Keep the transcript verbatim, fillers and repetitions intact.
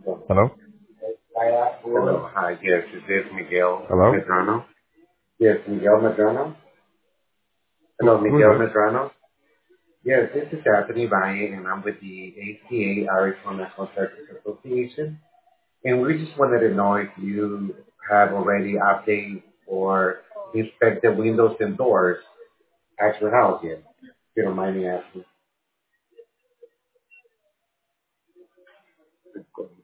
Hello? Hello. Hi. Yes, is this Miguel Hello? Medrano? Yes, Miguel Medrano. Who, Hello, who is Miguel this? Medrano. Yes, this is Anthony Valle, and I'm with the A C A, Irish National Churches Association. And we just wanted to know if you have already updated or inspected windows and doors at your house yet. If you don't mind me asking.